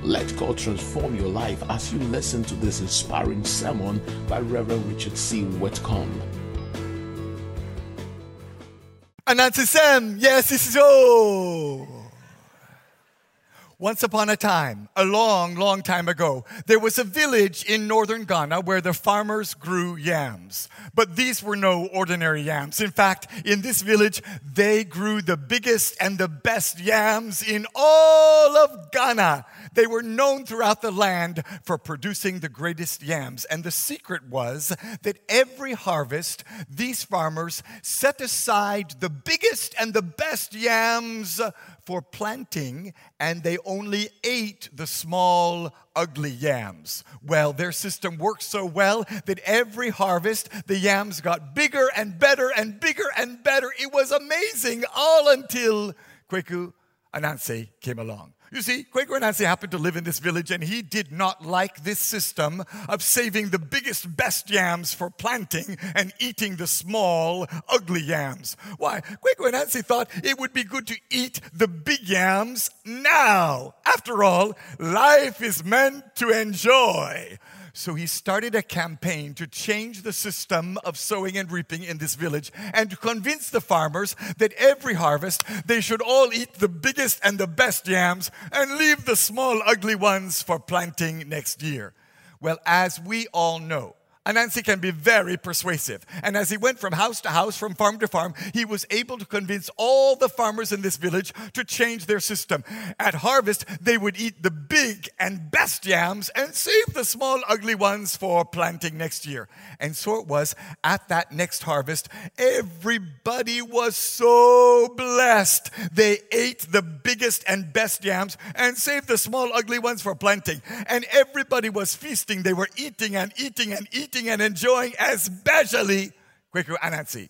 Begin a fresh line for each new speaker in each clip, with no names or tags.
Let God transform your life as you listen to this inspiring sermon by Reverend Richard C. Whitcomb.
Anansi Sem, yes, this is all. Once upon a time, a long time ago, there was a village in northern Ghana where the farmers grew yams. But these were no ordinary yams. In fact, in this village, they grew the biggest and the best yams in all of Ghana. They were known throughout the land for producing the greatest yams. And the secret was that every harvest, these farmers set aside the biggest and the best yams for planting, and they only ate the small, ugly yams. Well, their system worked so well that every harvest, the yams got bigger and better and bigger and better. It was amazing, all until Kwaku Anansi came along. You see, Kwaku Anansi happened to live in this village, and he did not like this system of saving the biggest, best yams for planting and eating the small, ugly yams. Why? Kwaku Anansi thought it would be good to eat the big yams now. After all, life is meant to enjoy. So he started a campaign to change the system of sowing and reaping in this village and to convince the farmers that every harvest they should all eat the biggest and the best yams and leave the small, ugly ones for planting next year. Well, as we all know, Anansi can be very persuasive. And as he went from house to house, from farm to farm, he was able to convince all the farmers in this village to change their system. At harvest, they would eat the big and best yams and save the small, ugly ones for planting next year. And so it was at that next harvest, everybody was so blessed. They ate the biggest and best yams and saved the small, ugly ones for planting. And everybody was feasting. They were eating and eating and eating and enjoying, especially Kwaku Anansi.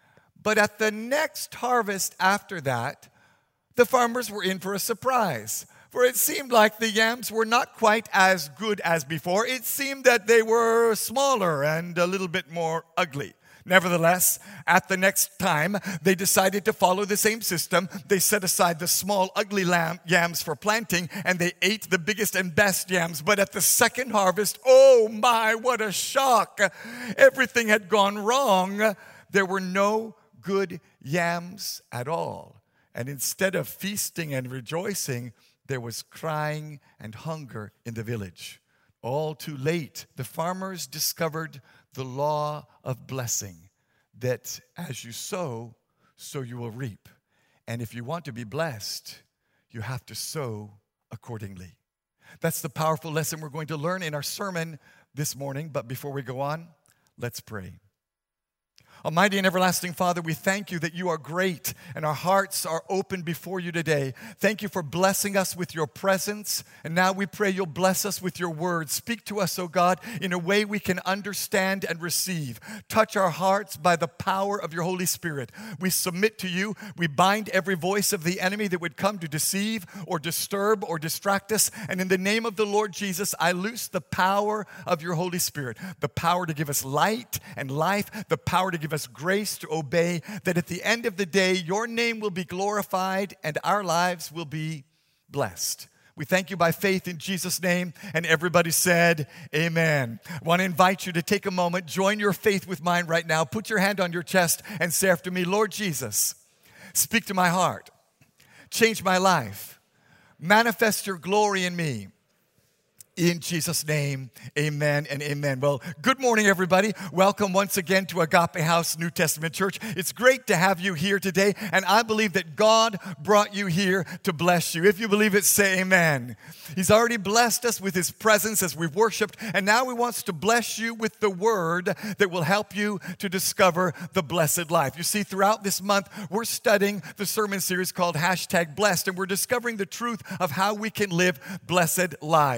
But at the next harvest after that, the farmers were in for a surprise. For it seemed like the yams were not quite as good as before. It seemed that they were smaller and a little bit more ugly. Nevertheless, at the next time, they decided to follow the same system. They set aside the small, ugly yams for planting, and they ate the biggest and best yams. But at the second harvest, oh my, what a shock. Everything had gone wrong. There were no good yams at all. And instead of feasting and rejoicing, there was crying and hunger in the village. All too late, the farmers discovered the law of blessing, that as you sow, so you will reap. And if you want to be blessed, you have to sow accordingly. That's the powerful lesson we're going to learn in our sermon this morning. But before we go on, let's pray. Almighty and everlasting Father, we thank you that you are great and our hearts are open before you today. Thank you for blessing us with your presence. And now we pray you'll bless us with your word. Speak to us, O God, in a way we can understand and receive. Touch our hearts by the power of your Holy Spirit. We submit to you. We bind every voice of the enemy that would come to deceive or disturb or distract us. And in the name of the Lord Jesus, I loose the power of your Holy Spirit, the power to give us light and life, the power to give us grace to obey, that at the end of the day, your name will be glorified and our lives will be blessed. We thank you by faith in Jesus' name. And everybody said, amen. I want to invite you to take a moment, join your faith with mine right now. Put your hand on your chest and say after me, Lord Jesus, speak to my heart. Change my life. Manifest your glory in me. In Jesus' name, amen and amen. Well, good morning, everybody. Welcome once again to Agape House New Testament Church. It's great to have you here today, and I believe that God brought you here to bless you. If you believe it, say amen. He's already blessed us with his presence as we've worshiped, and now he wants to bless you with the word that will help you to discover the blessed life. You see, throughout this month, we're studying the sermon series called #Blessed, and we're discovering the truth of how we can live blessed lives. This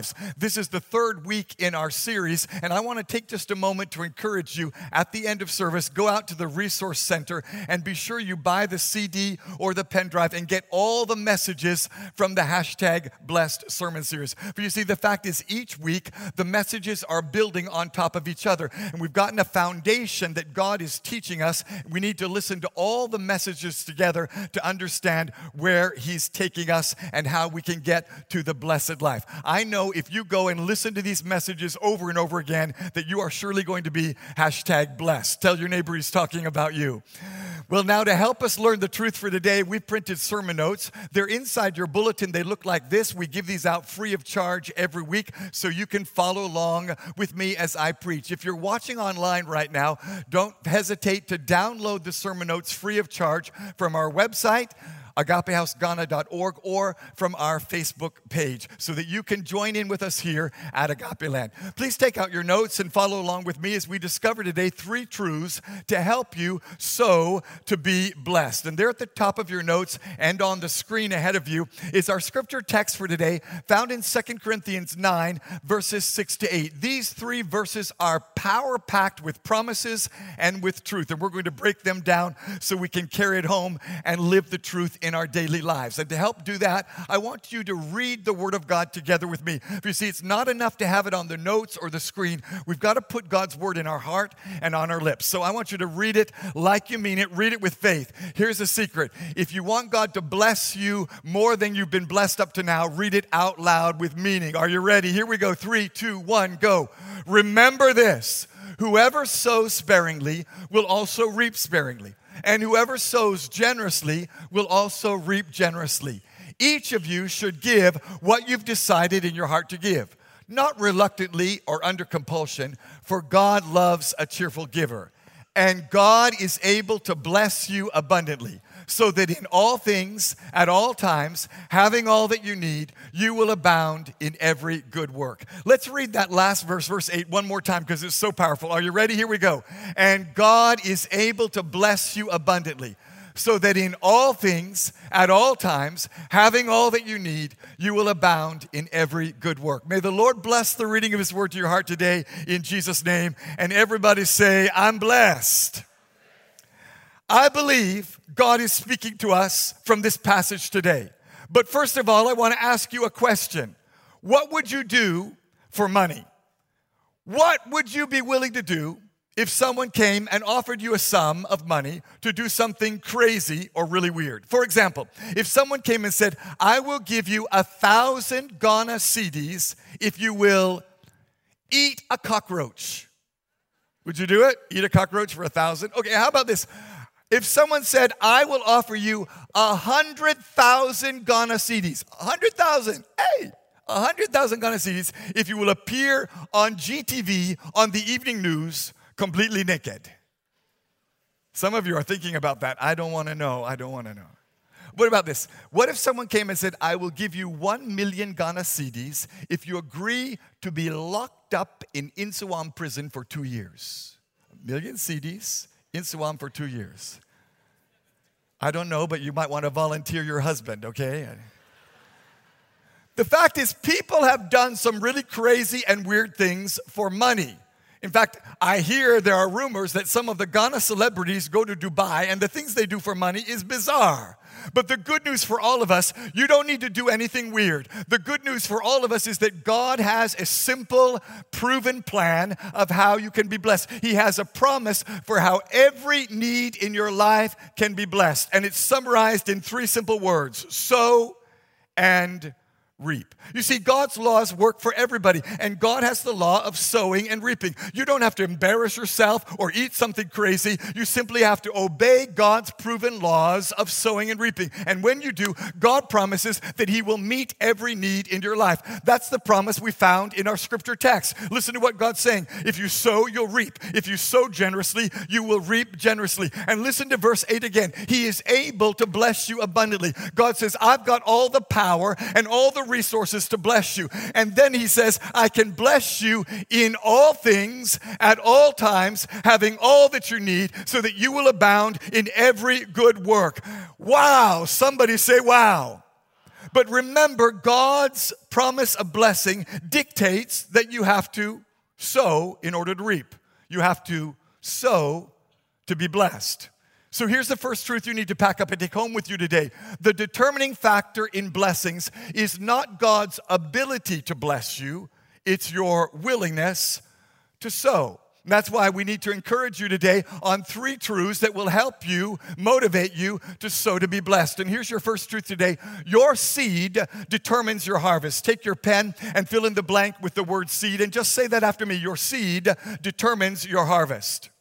This is the third week in our series, and I want to take just a moment to encourage you at the end of service, go out to the Resource Center and be sure you buy the CD or the pen drive and get all the messages from the hashtag Blessed Sermon Series. For you see, the fact is each week the messages are building on top of each other, and we've gotten a foundation that God is teaching us. We need to listen to all the messages together to understand where He's taking us and how we can get to the blessed life. I know if you go and listen to these messages over and over again that you are surely going to be hashtag blessed. Tell your neighbor He's talking about you. Well, now to help us learn the truth for today, we printed sermon notes. They're inside your bulletin. They look like this. We give these out free of charge every week so you can follow along with me as I preach. If you're watching online right now, don't hesitate to download the sermon notes free of charge from our website, agapehouseghana.org, or from our Facebook page so that you can join in with us here at Agape Land. Please take out your notes and follow along with me as we discover today 3 truths to help you sow to be blessed. And there at the top of your notes and on the screen ahead of you is our scripture text for today found in 2 Corinthians 9, verses 6 to 8. These 3 verses are power-packed with promises and with truth, and we're going to break them down so we can carry it home and live the truth in our daily lives. And to help do that, I want you to read the Word of God together with me. You see, it's not enough to have it on the notes or the screen. We've got to put God's Word in our heart and on our lips. So I want you to read it like you mean it. Read it with faith. Here's a secret. If you want God to bless you more than you've been blessed up to now, read it out loud with meaning. Are you ready? Here we go. 3, 2, 1, go. Remember this. Whoever sows sparingly will also reap sparingly. And whoever sows generously will also reap generously. Each of you should give what you've decided in your heart to give, not reluctantly or under compulsion, for God loves a cheerful giver. And God is able to bless you abundantly, so that in all things, at all times, having all that you need, you will abound in every good work. Let's read that last verse, verse 8, one more time because it's so powerful. Are you ready? Here we go. And God is able to bless you abundantly, so that in all things, at all times, having all that you need, you will abound in every good work. May the Lord bless the reading of His word to your heart today in Jesus' name. And everybody say, I'm blessed. I believe God is speaking to us from this passage today. But first of all, I want to ask you a question. What would you do for money? What would you be willing to do if someone came and offered you a sum of money to do something crazy or really weird? For example, if someone came and said, I will give you 1,000 Ghana cedis if you will eat a cockroach. Would you do it? Eat a cockroach for 1,000? Okay, how about this? If someone said, I will offer you 100,000 Ghana cedis, 100,000, hey, 100,000 Ghana cedis if you will appear on GTV on the evening news completely naked. Some of you are thinking about that. I don't want to know. What about this? What if someone came and said, I will give you 1 million Ghana cedis if you agree to be locked up in Insuam prison for 2 years? 1 million cedis. In Suam for 2 years. I don't know, but you might want to volunteer your husband, okay? The fact is, people have done some really crazy and weird things for money. In fact, I hear there are rumors that some of the Ghana celebrities go to Dubai and the things they do for money is bizarre. But the good news for all of us, you don't need to do anything weird. The good news for all of us is that God has a simple, proven plan of how you can be blessed. He has a promise for how every need in your life can be blessed. And it's summarized in 3 simple words: sow and reap. You see, God's laws work for everybody, and God has the law of sowing and reaping. You don't have to embarrass yourself or eat something crazy. You simply have to obey God's proven laws of sowing and reaping. And when you do, God promises that He will meet every need in your life. That's the promise we found in our scripture text. Listen to what God's saying. If you sow, you'll reap. If you sow generously, you will reap generously. And listen to verse 8 again. He is able to bless you abundantly. God says, I've got all the power and all the resources to bless you. And then He says, I can bless you in all things, at all times, having all that you need, so that you will abound in every good work. Wow! Somebody say, wow. But remember, God's promise of blessing dictates that you have to sow in order to reap. You have to sow to be blessed. So here's the first truth you need to pack up and take home with you today. The determining factor in blessings is not God's ability to bless you, it's your willingness to sow. And that's why we need to encourage you today on 3 truths that will help you, motivate you to sow to be blessed. And here's your first truth today. Your seed determines your harvest. Take your pen and fill in the blank with the word seed and just say that after me. Your seed determines your harvest.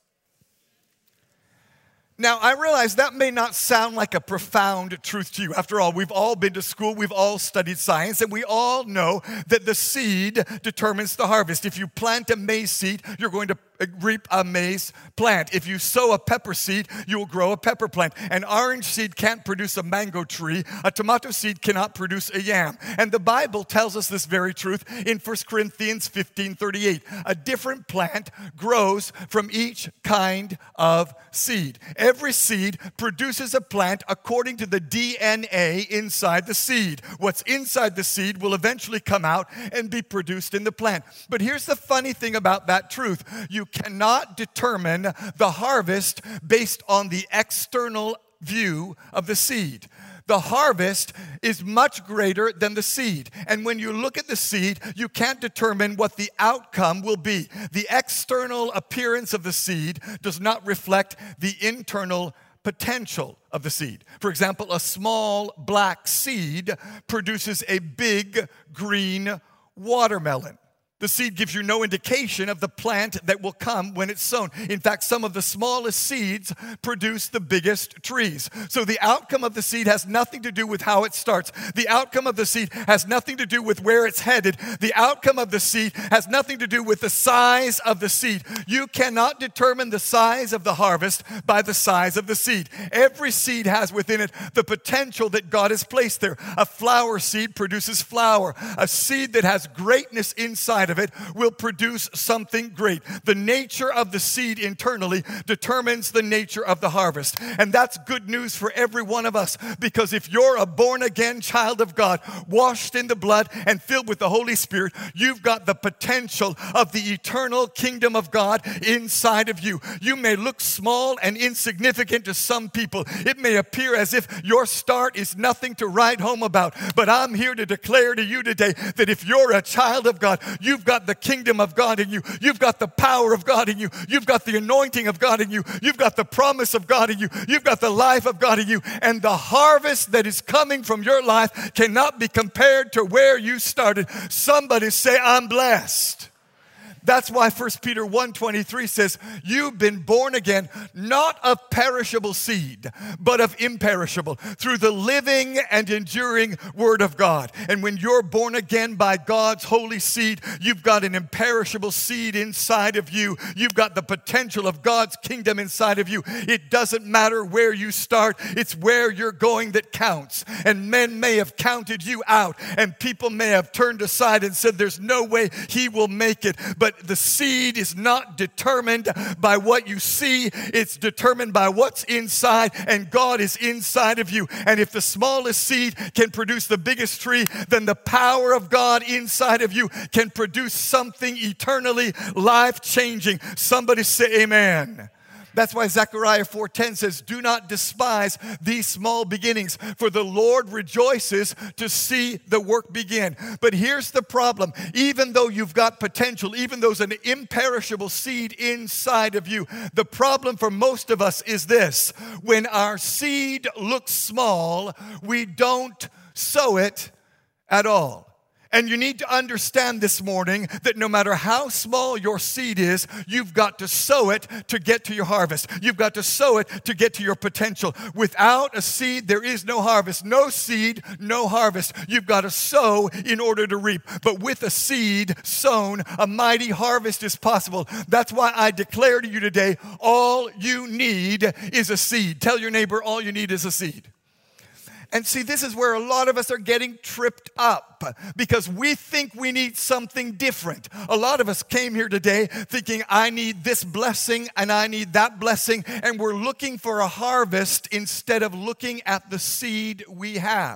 Now, I realize that may not sound like a profound truth to you. After all, we've all been to school, we've all studied science, and we all know that the seed determines the harvest. If you plant a maize seed, you're going to reap a maize plant. If you sow a pepper seed, you will grow a pepper plant. An orange seed can't produce a mango tree. A tomato seed cannot produce a yam. And the Bible tells us this very truth in 1 Corinthians 15:38. A different plant grows from each kind of seed. Every seed produces a plant according to the DNA inside the seed. What's inside the seed will eventually come out and be produced in the plant. But here's the funny thing about that truth. You cannot determine the harvest based on the external view of the seed. The harvest is much greater than the seed. And when you look at the seed, you can't determine what the outcome will be. The external appearance of the seed does not reflect the internal potential of the seed. For example, a small black seed produces a big green watermelon. The seed gives you no indication of the plant that will come when it's sown. In fact, some of the smallest seeds produce the biggest trees. So the outcome of the seed has nothing to do with how it starts. The outcome of the seed has nothing to do with where it's headed. The outcome of the seed has nothing to do with the size of the seed. You cannot determine the size of the harvest by the size of the seed. Every seed has within it the potential that God has placed there. A flower seed produces flower. A seed that has greatness inside of it will produce something great. The nature of the seed internally determines the nature of the harvest. And that's good news for every one of us, because if you're a born-again child of God, washed in the blood and filled with the Holy Spirit, you've got the potential of the eternal kingdom of God inside of you. You may look small and insignificant to some people. It may appear as if your start is nothing to write home about. But I'm here to declare to you today that if you're a child of God, you've got the kingdom of God in you. You've got the power of God in you. You've got the anointing of God in you. You've got the promise of God in you. You've got the life of God in you. And the harvest that is coming from your life cannot be compared to where you started. Somebody say, I'm blessed. That's why 1 Peter 1:23 says, you've been born again, not of perishable seed, but of imperishable, through the living and enduring word of God. And when you're born again by God's holy seed, you've got an imperishable seed inside of you. You've got the potential of God's kingdom inside of you. It doesn't matter where you start, it's where you're going that counts. And men may have counted you out, and people may have turned aside and said, there's no way he will make it. But the seed is not determined by what you see. It's determined by what's inside, and God is inside of you. And if the smallest seed can produce the biggest tree, then the power of God inside of you can produce something eternally life-changing. Somebody say amen. That's why Zechariah 4:10 says, do not despise these small beginnings, for the Lord rejoices to see the work begin. But here's the problem. Even though you've got potential, even though there's an imperishable seed inside of you, the problem for most of us is this. When our seed looks small, we don't sow it at all. And you need to understand this morning that no matter how small your seed is, you've got to sow it to get to your harvest. You've got to sow it to get to your potential. Without a seed, there is no harvest. No seed, no harvest. You've got to sow in order to reap. But with a seed sown, a mighty harvest is possible. That's why I declare to you today, all you need is a seed. Tell your neighbor, all you need is a seed. And see, this is where a lot of us are getting tripped up because we think we need something different. A lot of us came here today thinking, I need this blessing and I need that blessing, and we're looking for a harvest instead of looking at the seed we have.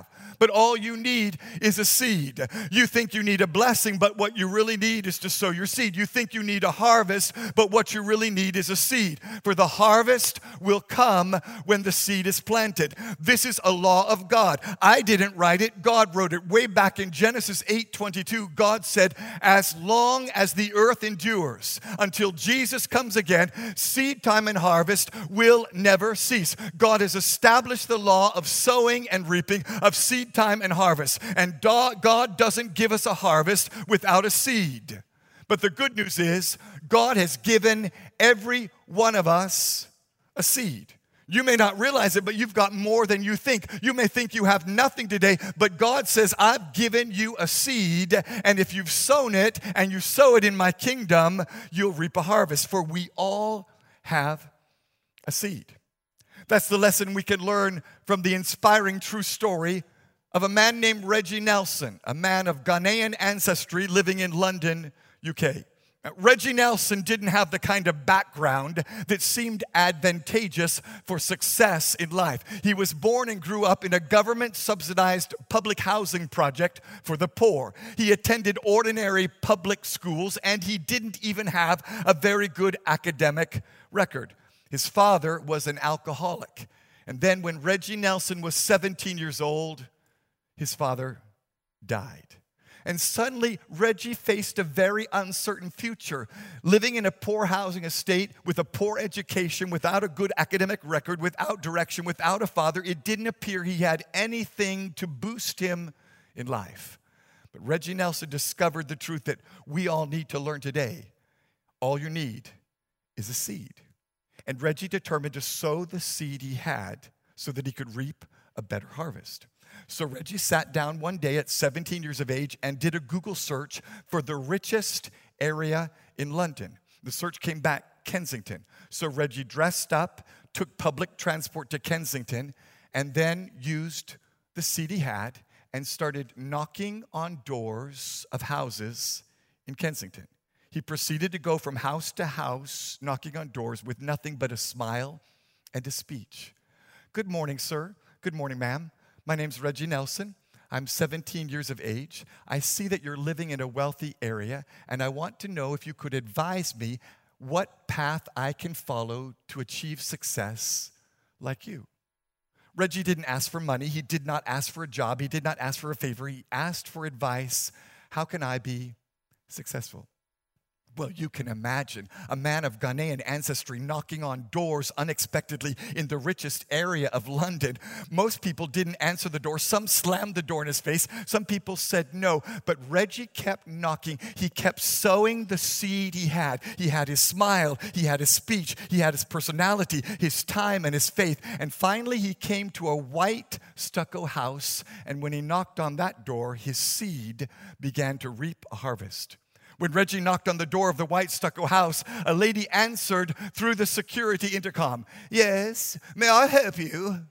but all you need is a seed. You think you need a blessing, but what you really need is to sow your seed. You think you need a harvest, but what you really need is a seed. For the harvest will come when the seed is planted. This is a law of God. I didn't write it. God wrote it. Way back in Genesis 8:22, God said, as long as the earth endures, until Jesus comes again, seed time and harvest will never cease. God has established the law of sowing and reaping, of seed time and harvest. And God doesn't give us a harvest without a seed. But the good news is, God has given every one of us a seed. You may not realize it, but you've got more than you think. You may think you have nothing today, but God says, I've given you a seed, and if you've sown it and you sow it in my kingdom, you'll reap a harvest, for we all have a seed. That's the lesson we can learn from the inspiring true story of a man named Reggie Nelson, a man of Ghanaian ancestry living in London, UK. Reggie Nelson didn't have the kind of background that seemed advantageous for success in life. He was born and grew up in a government-subsidized public housing project for the poor. He attended ordinary public schools, and he didn't even have a very good academic record. His father was an alcoholic. And then when Reggie Nelson was 17 years old, his father died. And suddenly, Reggie faced a very uncertain future, living in a poor housing estate with a poor education, without a good academic record, without direction, without a father. It didn't appear he had anything to boost him in life. But Reggie Nelson discovered the truth that we all need to learn today. All you need is a seed. And Reggie determined to sow the seed he had so that he could reap a better harvest. So Reggie sat down one day at 17 years of age and did a Google search for the richest area in London. The search came back Kensington. So Reggie dressed up, took public transport to Kensington, and then used the seed he had and started knocking on doors of houses in Kensington. He proceeded to go from house to house, knocking on doors with nothing but a smile and a speech. Good morning, sir. Good morning, ma'am. My name's Reggie Nelson. I'm 17 years of age. I see that you're living in a wealthy area, and I want to know if you could advise me what path I can follow to achieve success like you. Reggie didn't ask for money. He did not ask for a job. He did not ask for a favor. He asked for advice. How can I be successful? Well, you can imagine a man of Ghanaian ancestry knocking on doors unexpectedly in the richest area of London. Most people didn't answer the door. Some slammed the door in his face. Some people said no. But Reggie kept knocking. He kept sowing the seed he had. He had his smile. He had his speech. He had his personality, his time, and his faith. And finally, he came to a white stucco house. And when he knocked on that door, his seed began to reap a harvest. When Reggie knocked on the door of the white stucco house, a lady answered through the security intercom. Yes, may I help you?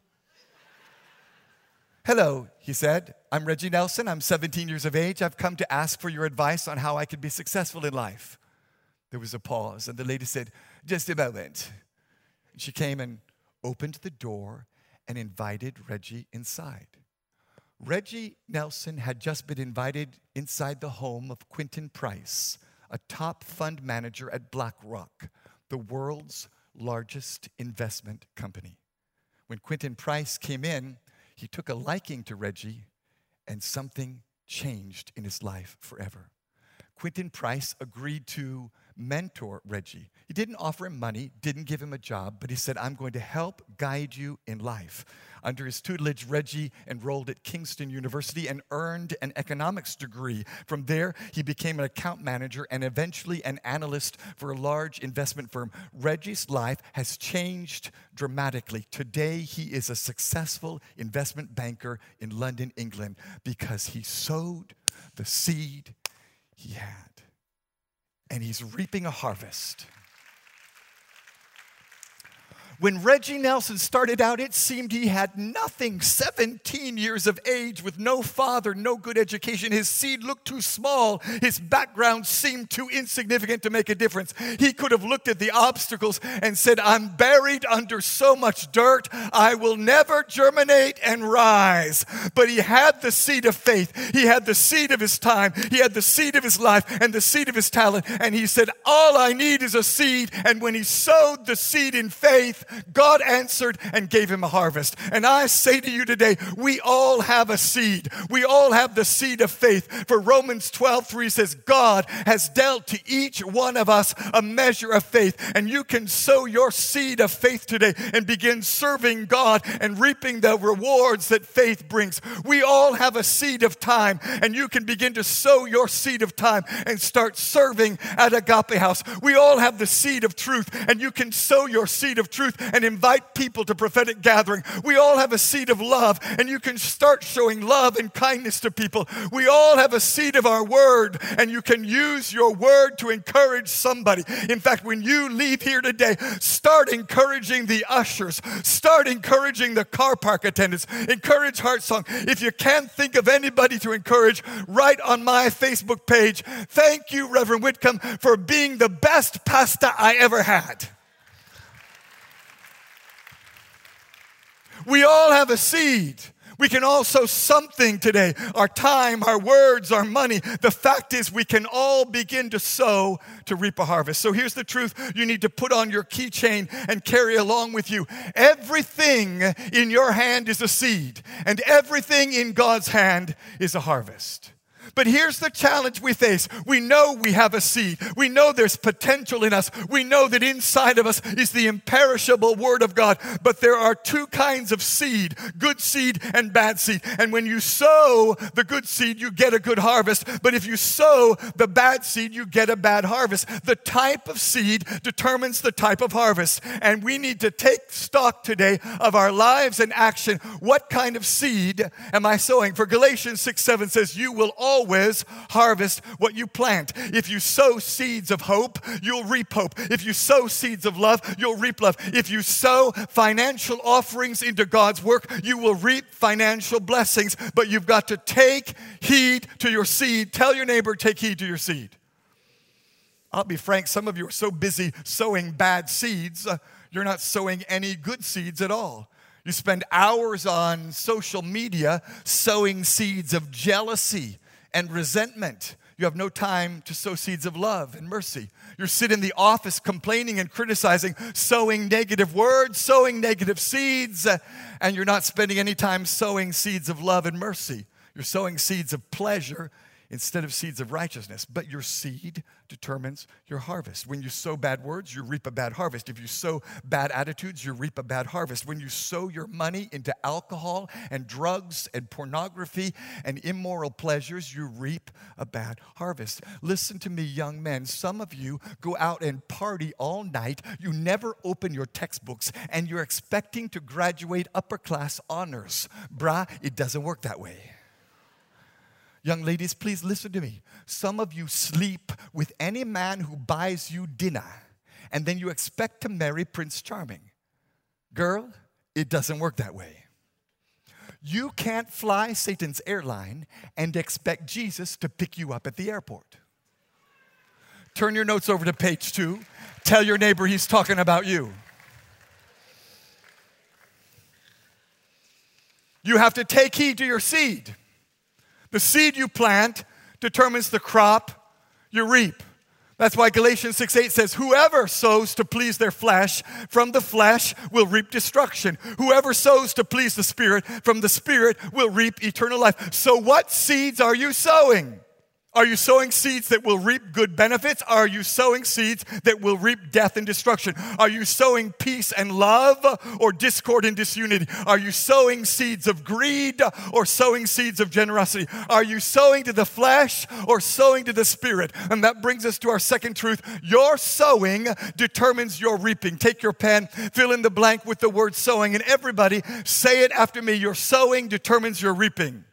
Hello, he said. I'm Reggie Nelson. I'm 17 years of age. I've come to ask for your advice on how I can be successful in life. There was a pause, and the lady said, just a moment. She came and opened the door and invited Reggie inside. Reggie Nelson had just been invited inside the home of Quentin Price, a top fund manager at BlackRock, the world's largest investment company. When Quentin Price came in, he took a liking to Reggie, and something changed in his life forever. Quentin Price agreed to mentor Reggie. He didn't offer him money, didn't give him a job, but he said, I'm going to help guide you in life. Under his tutelage, Reggie enrolled at Kingston University and earned an economics degree. From there, he became an account manager and eventually an analyst for a large investment firm. Reggie's life has changed dramatically. Today, he is a successful investment banker in London, England, because he sowed the seed he had. And he's reaping a harvest. When Reggie Nelson started out, it seemed he had nothing. 17 years of age with no father, no good education. His seed looked too small. His background seemed too insignificant to make a difference. He could have looked at the obstacles and said, I'm buried under so much dirt, I will never germinate and rise. But he had the seed of faith. He had the seed of his time. He had the seed of his life and the seed of his talent. And he said, all I need is a seed. And when he sowed the seed in faith, God answered and gave him a harvest. And I say to you today, we all have a seed. We all have the seed of faith. For Romans 12:3 says, God has dealt to each one of us a measure of faith. And you can sow your seed of faith today and begin serving God and reaping the rewards that faith brings. We all have a seed of time, and you can begin to sow your seed of time and start serving at Agape House. We all have the seed of truth, and you can sow your seed of truth and invite people to prophetic gathering. We all have a seed of love, and you can start showing love and kindness to people. We all have a seed of our word, and you can use your word to encourage somebody. In fact, when you leave here today, start encouraging the ushers, start encouraging the car park attendants, encourage Heart Song. If you can't think of anybody to encourage, write on my Facebook page, thank you, Reverend Whitcomb, for being the best pastor I ever had. We all have a seed. We can all sow something today. Our time, our words, our money. The fact is we can all begin to sow to reap a harvest. So here's the truth you need to put on your keychain and carry along with you. Everything in your hand is a seed, and everything in God's hand is a harvest. But here's the challenge we face. We know we have a seed. We know there's potential in us. We know that inside of us is the imperishable Word of God. But there are two kinds of seed, good seed and bad seed. And when you sow the good seed, you get a good harvest. But if you sow the bad seed, you get a bad harvest. The type of seed determines the type of harvest. And we need to take stock today of our lives and action. What kind of seed am I sowing? For Galatians 6:7 says, you will always harvest what you plant. If you sow seeds of hope, you'll reap hope. If you sow seeds of love, you'll reap love. If you sow financial offerings into God's work, you will reap financial blessings. But you've got to take heed to your seed. Tell your neighbor, take heed to your seed. I'll be frank, some of you are so busy sowing bad seeds, you're not sowing any good seeds at all. You spend hours on social media sowing seeds of jealousy and resentment. You have no time to sow seeds of love and mercy. You sit in the office complaining and criticizing, sowing negative words, sowing negative seeds, and you're not spending any time sowing seeds of love and mercy. You're sowing seeds of pleasure instead of seeds of righteousness. But your seed determines your harvest. When you sow bad words, you reap a bad harvest. If you sow bad attitudes, you reap a bad harvest. When you sow your money into alcohol and drugs and pornography and immoral pleasures, you reap a bad harvest. Listen to me, young men. Some of you go out and party all night. You never open your textbooks, and you're expecting to graduate upper class honors. Brah, it doesn't work that way. Young ladies, please listen to me. Some of you sleep with any man who buys you dinner, and then you expect to marry Prince Charming. Girl, it doesn't work that way. You can't fly Satan's airline and expect Jesus to pick you up at the airport. Turn your notes over to page 2. Tell your neighbor he's talking about you. You have to take heed to your seed. The seed you plant determines the crop you reap. That's why Galatians 6:8 says, whoever sows to please their flesh, from the flesh will reap destruction. Whoever sows to please the Spirit, from the Spirit will reap eternal life. So what seeds are you sowing? Are you sowing seeds that will reap good benefits? Are you sowing seeds that will reap death and destruction? Are you sowing peace and love or discord and disunity? Are you sowing seeds of greed or sowing seeds of generosity? Are you sowing to the flesh or sowing to the Spirit? And that brings us to our second truth. Your sowing determines your reaping. Take your pen, fill in the blank with the word sowing, and everybody say it after me. Your sowing determines your reaping.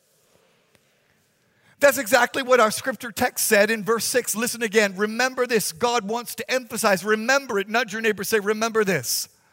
That's exactly what our scripture text said in verse 6. Listen again. Remember this. God wants to emphasize. Remember it. Nudge your neighbor. Say, remember this.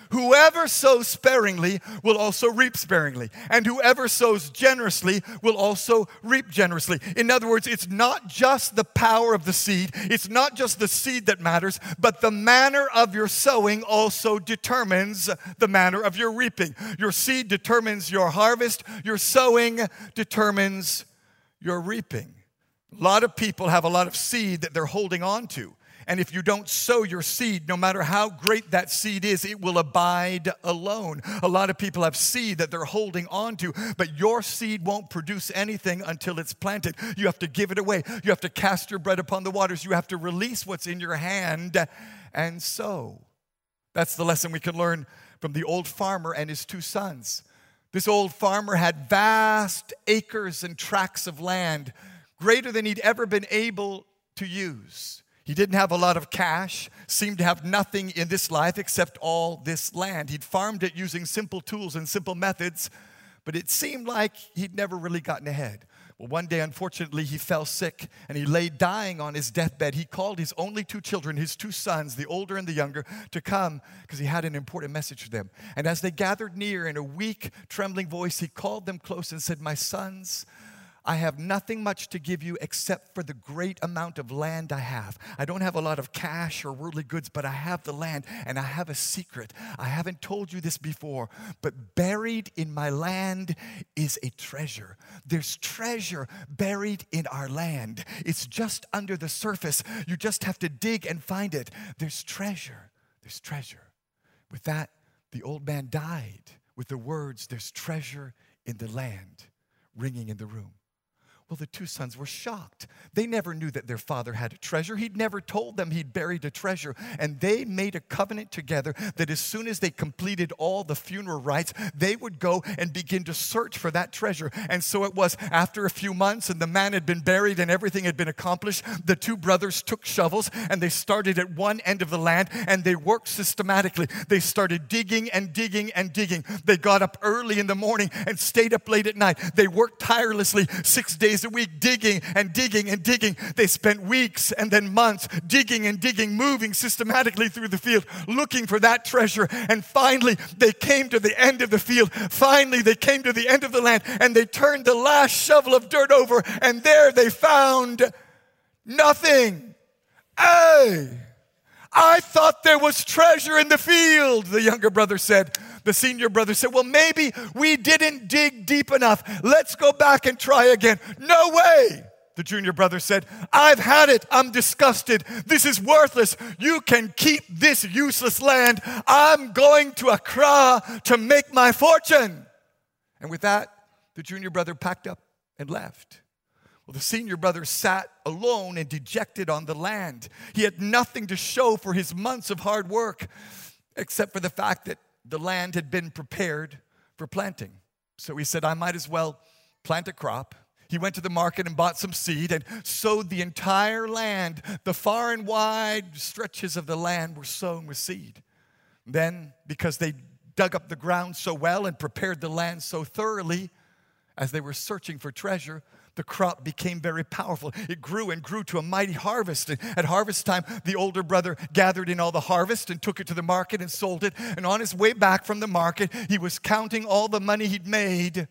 Whoever sows sparingly will also reap sparingly, and whoever sows generously will also reap generously. In other words, it's not just the power of the seed, it's not just the seed that matters, but the manner of your sowing also determines the manner of your reaping. Your seed determines your harvest, your sowing determines your reaping. A lot of people have a lot of seed that they're holding on to. And if you don't sow your seed, no matter how great that seed is, it will abide alone. A lot of people have seed that they're holding on to, but your seed won't produce anything until it's planted. You have to give it away. You have to cast your bread upon the waters. You have to release what's in your hand and sow. That's the lesson we can learn from the old farmer and his two sons. This old farmer had vast acres and tracts of land, greater than he'd ever been able to use. He didn't have a lot of cash, seemed to have nothing in this life except all this land. He'd farmed it using simple tools and simple methods, but it seemed like he'd never really gotten ahead. Well, one day, unfortunately, he fell sick, and he lay dying on his deathbed. He called his only two children, his two sons, the older and the younger, to come because he had an important message for them. And as they gathered near, in a weak, trembling voice, he called them close and said, "My sons, I have nothing much to give you except for the great amount of land I have. I don't have a lot of cash or worldly goods, but I have the land, and I have a secret. I haven't told you this before, but buried in my land is a treasure. There's treasure buried in our land. It's just under the surface. You just have to dig and find it. There's treasure. There's treasure." With that, the old man died with the words, "There's treasure in the land," ringing in the room. Well, the two sons were shocked. They never knew that their father had a treasure. He'd never told them he'd buried a treasure. And they made a covenant together that as soon as they completed all the funeral rites, they would go and begin to search for that treasure. And so it was after a few months and the man had been buried and everything had been accomplished, the two brothers took shovels and they started at one end of the land and they worked systematically. They started digging and digging and digging. They got up early in the morning and stayed up late at night. They worked tirelessly 6 days a week, digging and digging and digging. They spent weeks and then months digging and digging, moving systematically through the field, looking for that treasure. And finally, they came to the end of the field. Finally, they came to the end of the land and they turned the last shovel of dirt over and there they found nothing. Hey! I thought there was treasure in the field, the younger brother said. The senior brother said, "Well, maybe we didn't dig deep enough. Let's go back and try again." "No way," the junior brother said. "I've had it. I'm disgusted. This is worthless. You can keep this useless land. I'm going to Accra to make my fortune." And with that, the junior brother packed up and left. Well, the senior brother sat alone and dejected on the land. He had nothing to show for his months of hard work, except for the fact that the land had been prepared for planting. So he said, "I might as well plant a crop." He went to the market and bought some seed and sowed the entire land. The far and wide stretches of the land were sown with seed. Then, because they dug up the ground so well and prepared the land so thoroughly, as they were searching for treasure, the crop became very powerful. It grew and grew to a mighty harvest. And at harvest time, the older brother gathered in all the harvest and took it to the market and sold it. And on his way back from the market, he was counting all the money he'd made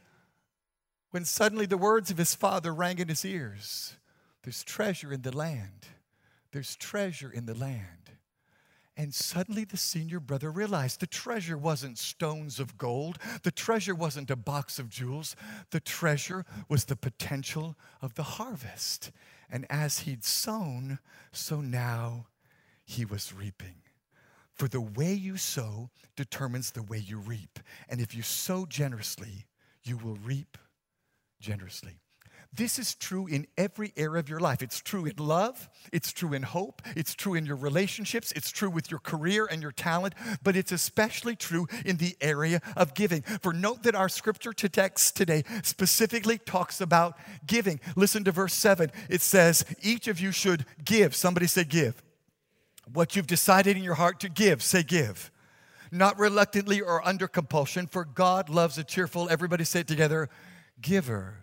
when suddenly the words of his father rang in his ears. "There's treasure in the land. There's treasure in the land." And suddenly the senior brother realized the treasure wasn't stones of gold. The treasure wasn't a box of jewels. The treasure was the potential of the harvest. And as he'd sown, so now he was reaping. For the way you sow determines the way you reap. And if you sow generously, you will reap generously. This is true in every area of your life. It's true in love. It's true in hope. It's true in your relationships. It's true with your career and your talent. But it's especially true in the area of giving. For note that our scripture text today specifically talks about giving. Listen to verse 7. It says, "Each of you should give." Somebody say give. "What you've decided in your heart to give." Say give. "Not reluctantly or under compulsion, for God loves a cheerful," everybody say it together, "giver."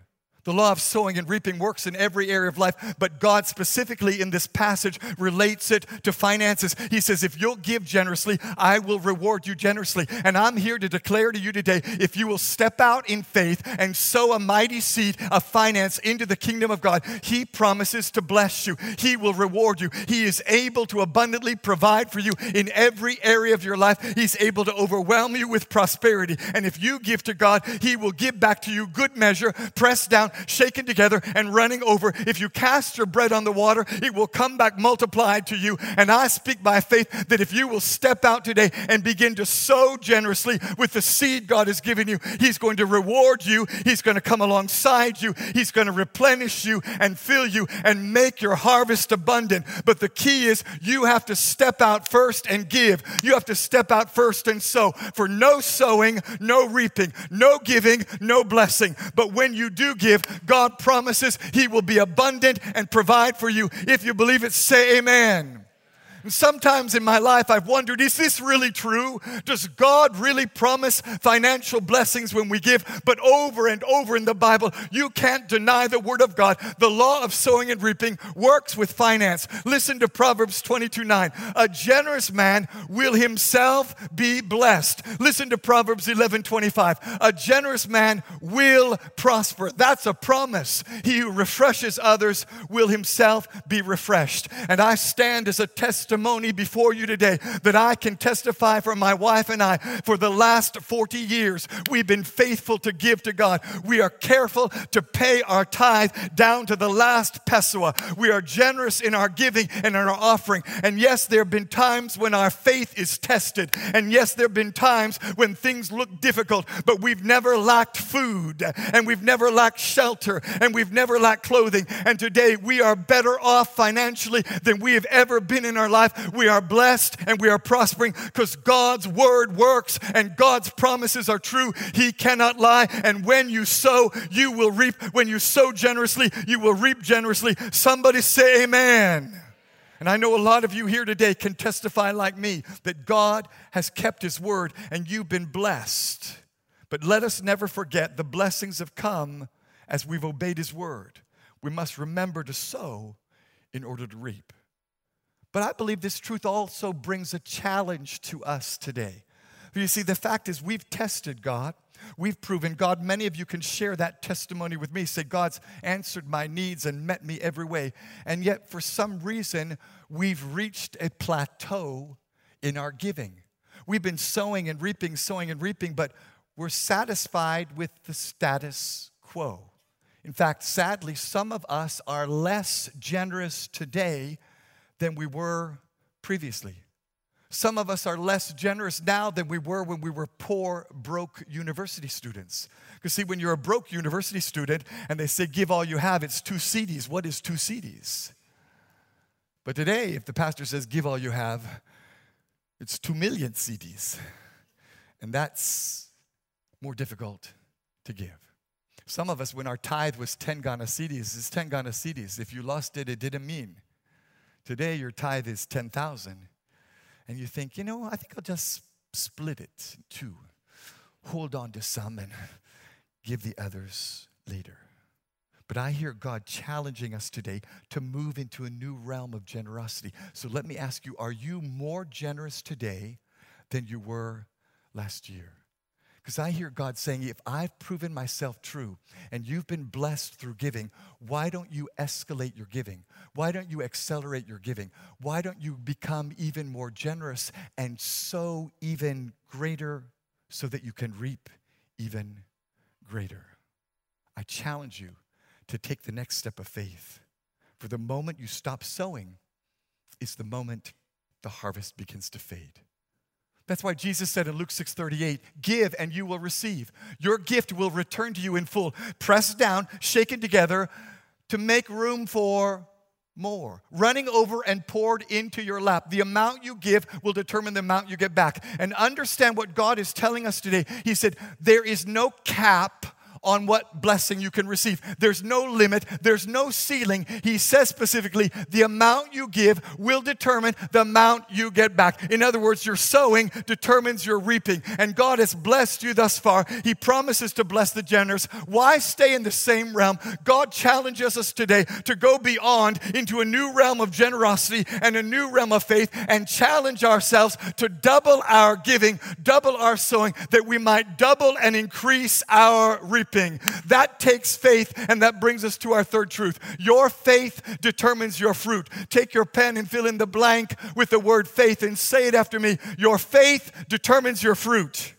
The law of sowing and reaping works in every area of life, but God specifically in this passage relates it to finances. He says, if you'll give generously, I will reward you generously. And I'm here to declare to you today, if you will step out in faith and sow a mighty seed of finance into the kingdom of God, He promises to bless you. He will reward you. He is able to abundantly provide for you in every area of your life. He's able to overwhelm you with prosperity. And if you give to God, He will give back to you good measure, pressed down, shaken together, and running over. If you cast your bread on the water, it will come back multiplied to you. And I speak by faith that if you will step out today and begin to sow generously with the seed God has given you, He's going to reward you. He's going to come alongside you. He's going to replenish you and fill you and make your harvest abundant. But the key is you have to step out first and give. You have to step out first and sow. For no sowing, no reaping, no giving, no blessing. But when you do give, God promises He will be abundant and provide for you. If you believe it, say amen. And sometimes in my life, I've wondered, is this really true? Does God really promise financial blessings when we give? But over and over in the Bible, you can't deny the Word of God. The law of sowing and reaping works with finance. Listen to Proverbs 22:9. A generous man will himself be blessed. Listen to Proverbs 11:25. A generous man will prosper. That's a promise. He who refreshes others will himself be refreshed. And I stand as a testimony before you today that I can testify for my wife and I. For the last 40 years, we've been faithful to give to God. We are careful to pay our tithe down to the last pessoa. We are generous in our giving and in our offering. And yes, there have been times when our faith is tested. And yes, there have been times when things look difficult, but we've never lacked food, and we've never lacked shelter, and we've never lacked clothing. And today we are better off financially than we have ever been in our life. We are blessed and we are prospering because God's word works and God's promises are true. He cannot lie. And when you sow, you will reap. When you sow generously, you will reap generously. Somebody say amen. And I know a lot of you here today can testify like me that God has kept His word and you've been blessed. But let us never forget the blessings have come as we've obeyed His word. We must remember to sow in order to reap. But I believe this truth also brings a challenge to us today. You see, the fact is we've tested God. We've proven God. Many of you can share that testimony with me. Say, God's answered my needs and met me every way. And yet, for some reason, we've reached a plateau in our giving. We've been sowing and reaping, but we're satisfied with the status quo. In fact, sadly, some of us are less generous today than we were previously. Some of us are less generous now than we were when we were poor, broke university students. Because see, when you're a broke university student and they say, give all you have, it's 2 CDs. What is 2 CDs? But today, if the pastor says, give all you have, it's 2 million CDs. And that's more difficult to give. Some of us, when our tithe was 10 Ghana cedis, it's 10 Ghana cedis. If you lost it, it didn't mean. Today, your tithe is 10,000. And you think, I think I'll just split it in 2. Hold on to some and give the others later. But I hear God challenging us today to move into a new realm of generosity. So let me ask you, are you more generous today than you were last year? Because I hear God saying, if I've proven myself true and you've been blessed through giving, why don't you escalate your giving? Why don't you accelerate your giving? Why don't you become even more generous and sow even greater so that you can reap even greater? I challenge you to take the next step of faith. For the moment you stop sowing is the moment the harvest begins to fade. That's why Jesus said in Luke 6:38, give and you will receive. Your gift will return to you in full, pressed down, shaken together to make room for more, running over and poured into your lap. The amount you give will determine the amount you get back. And understand what God is telling us today. He said, there is no cap on what blessing you can receive. There's no limit. There's no ceiling. He says specifically, the amount you give will determine the amount you get back. In other words, your sowing determines your reaping. And God has blessed you thus far. He promises to bless the generous. Why stay in the same realm? God challenges us today to go beyond into a new realm of generosity and a new realm of faith, and challenge ourselves to double our giving, double our sowing, that we might double and increase our reaping. That takes faith, and that brings us to our third truth. Your faith determines your fruit. Take your pen and fill in the blank with the word faith and say it after me. Your faith determines your fruit.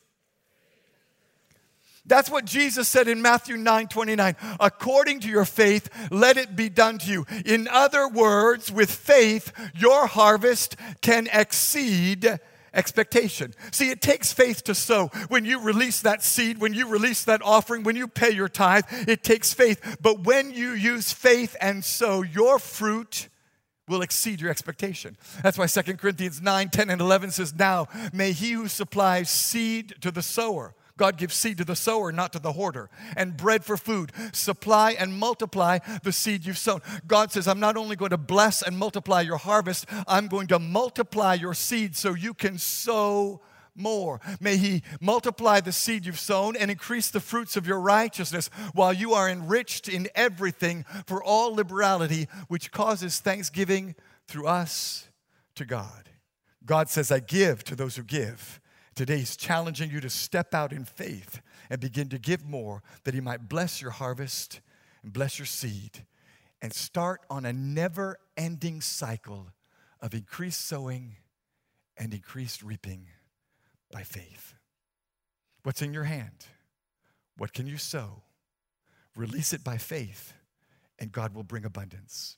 That's what Jesus said in Matthew 9:29. According to your faith, let it be done to you. In other words, with faith, your harvest can exceed expectation. See, it takes faith to sow. When you release that seed, when you release that offering, when you pay your tithe, it takes faith. But when you use faith and sow, your fruit will exceed your expectation. That's why 2 Corinthians 9:10 and 11 says, now may he who supplies seed to the sower, God gives seed to the sower, not to the hoarder, and bread for food, supply and multiply the seed you've sown. God says, I'm not only going to bless and multiply your harvest, I'm going to multiply your seed so you can sow more. May he multiply the seed you've sown and increase the fruits of your righteousness, while you are enriched in everything for all liberality, which causes thanksgiving through us to God. God says, I give to those who give. Today he's challenging you to step out in faith and begin to give more, that he might bless your harvest and bless your seed, and start on a never-ending cycle of increased sowing and increased reaping by faith. What's in your hand? What can you sow? Release it by faith, and God will bring abundance.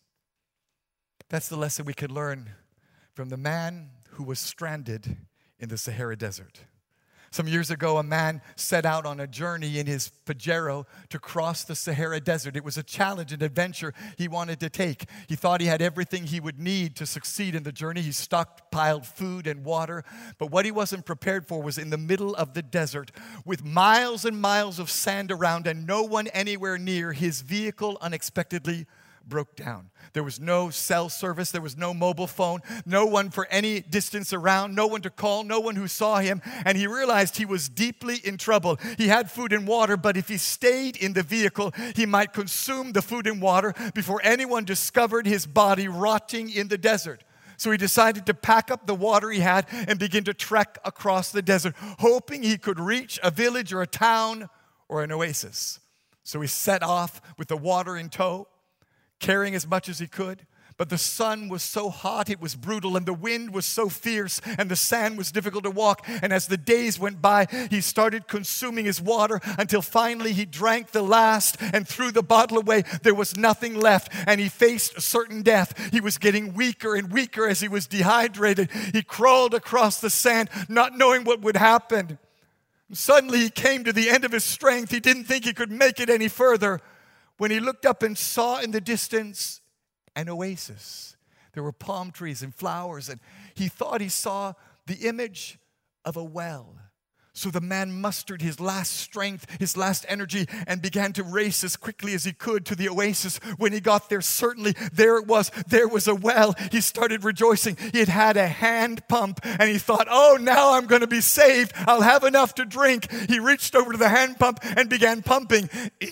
That's the lesson we can learn from the man who was stranded in the Sahara Desert. Some years ago, a man set out on a journey in his Pajero to cross the Sahara Desert. It was a challenge, an adventure he wanted to take. He thought he had everything he would need to succeed in the journey. He stockpiled food and water. But what he wasn't prepared for was in the middle of the desert, with miles and miles of sand around and no one anywhere near, his vehicle unexpectedly broke down. There was no cell service. There was no mobile phone. No one for any distance around. No one to call. No one who saw him. And he realized he was deeply in trouble. He had food and water, but if he stayed in the vehicle, he might consume the food and water before anyone discovered his body rotting in the desert. So he decided to pack up the water he had and begin to trek across the desert, hoping he could reach a village or a town or an oasis. So he set off with the water in tow, carrying as much as he could. But the sun was so hot, it was brutal, and the wind was so fierce, and the sand was difficult to walk. And as the days went by, he started consuming his water until finally he drank the last and threw the bottle away. There was nothing left, and he faced certain death. He was getting weaker and weaker as he was dehydrated. He crawled across the sand, not knowing what would happen. Suddenly, he came to the end of his strength. He didn't think he could make it any further, when he looked up and saw in the distance an oasis. There were palm trees and flowers, and he thought he saw the image of a well. So the man mustered his last strength, his last energy, and began to race as quickly as he could to the oasis. When he got there, certainly there it was. There was a well. He started rejoicing. It had a hand pump, and he thought, oh, now I'm going to be saved. I'll have enough to drink. He reached over to the hand pump and began pumping.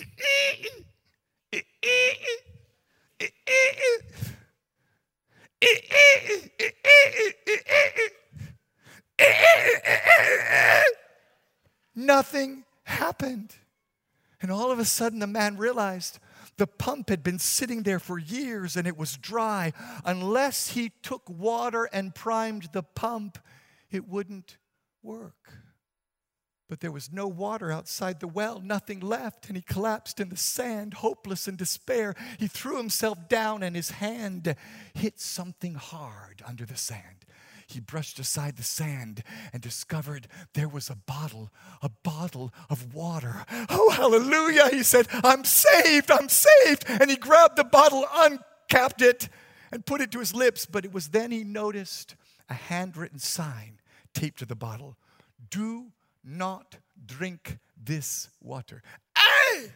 Nothing happened. And all of a sudden the man realized the pump had been sitting there for years and it was dry. Unless he took water and primed the pump, it wouldn't work. But there was no water outside the well, nothing left, and he collapsed in the sand, hopeless in despair. He threw himself down, and his hand hit something hard under the sand. He brushed aside the sand and discovered there was a bottle of water. Oh, hallelujah, he said, I'm saved. And he grabbed the bottle, uncapped it, and put it to his lips. But it was then he noticed a handwritten sign taped to the bottle. Do not drink this water. Hey!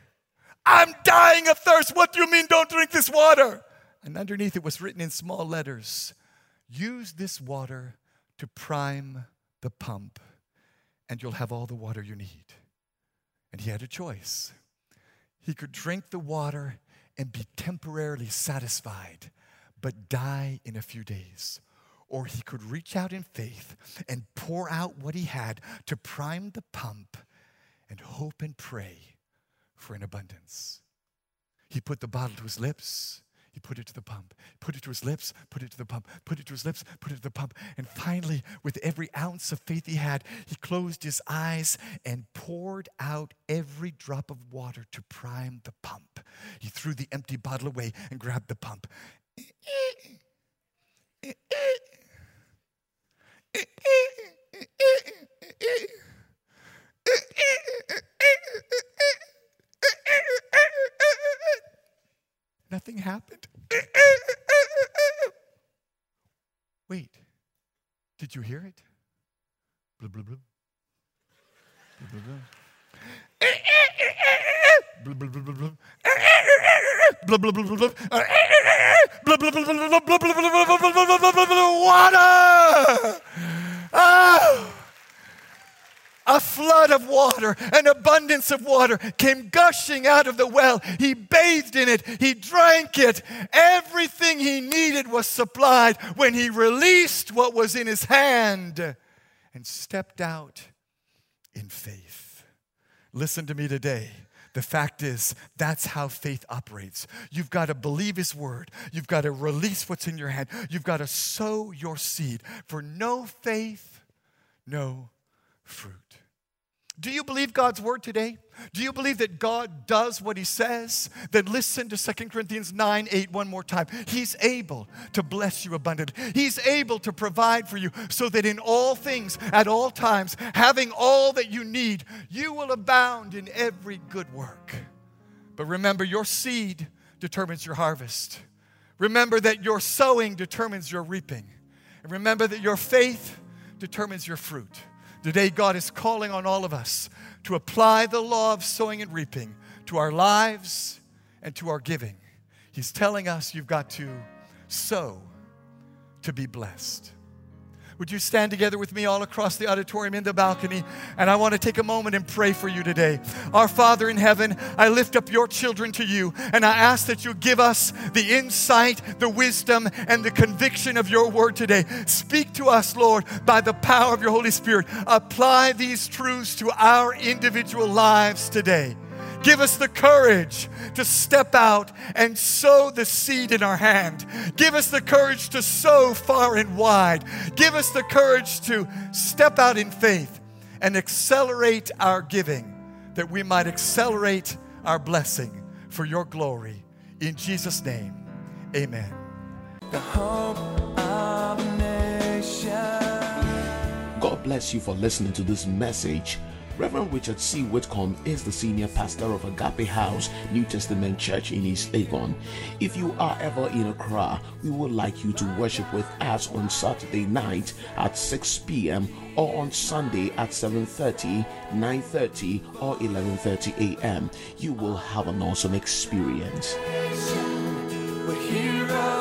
I'm dying of thirst. What do you mean don't drink this water? And underneath it was written in small letters, use this water to prime the pump, and you'll have all the water you need. And he had a choice. He could drink the water and be temporarily satisfied, but die in a few days. Or he could reach out in faith and pour out what he had to prime the pump and hope and pray for an abundance. He put the bottle to his lips. He put it to the pump. Put it to his lips, put it to the pump. Put it to his lips, put it to the pump. And finally, with every ounce of faith he had, he closed his eyes and poured out every drop of water to prime the pump. He threw the empty bottle away and grabbed the pump. Nothing happened. Wait, did you hear it? Blub, blub, blub. Blub, blub, blub. Blub, blub, blub, blub. Blub, blub, blub, blub, blub. Blub, blub, blub, blub, blub, blub, blub, water! Oh! A flood of water, an abundance of water came gushing out of the well. He bathed in it. He drank it. Everything he needed was supplied when he released what was in his hand and stepped out in faith. Listen to me today. The fact is, that's how faith operates. You've got to believe his word. You've got to release what's in your hand. You've got to sow your seed. For no faith, no fruit. Do you believe God's word today? Do you believe that God does what he says? Then listen to 2 Corinthians 9:8 one more time. He's able to bless you abundantly. He's able to provide for you so that in all things, at all times, having all that you need, you will abound in every good work. But remember, your seed determines your harvest. Remember that your sowing determines your reaping. And remember that your faith determines your fruit. Today, God is calling on all of us to apply the law of sowing and reaping to our lives and to our giving. He's telling us you've got to sow to be blessed. Would you stand together with me all across the auditorium in the balcony? And I want to take a moment and pray for you today. Our Father in heaven, I lift up your children to you, and I ask that you give us the insight, the wisdom, and the conviction of your word today. Speak to us, Lord, by the power of your Holy Spirit. Apply these truths to our individual lives today. Give us the courage to step out and sow the seed in our hand. Give us the courage to sow far and wide. Give us the courage to step out in faith and accelerate our giving, that we might accelerate our blessing for your glory. In Jesus' name, amen.
The hope of a nation. God bless you for listening to this message. Reverend Richard C. Whitcomb is the senior pastor of Agape House New Testament Church in East Legon. If you are ever in Accra, we would like you to worship with us on Saturday night at 6 p.m. or on Sunday at 7:30, 9:30 or 11:30 a.m. You will have an awesome experience. We're heroes.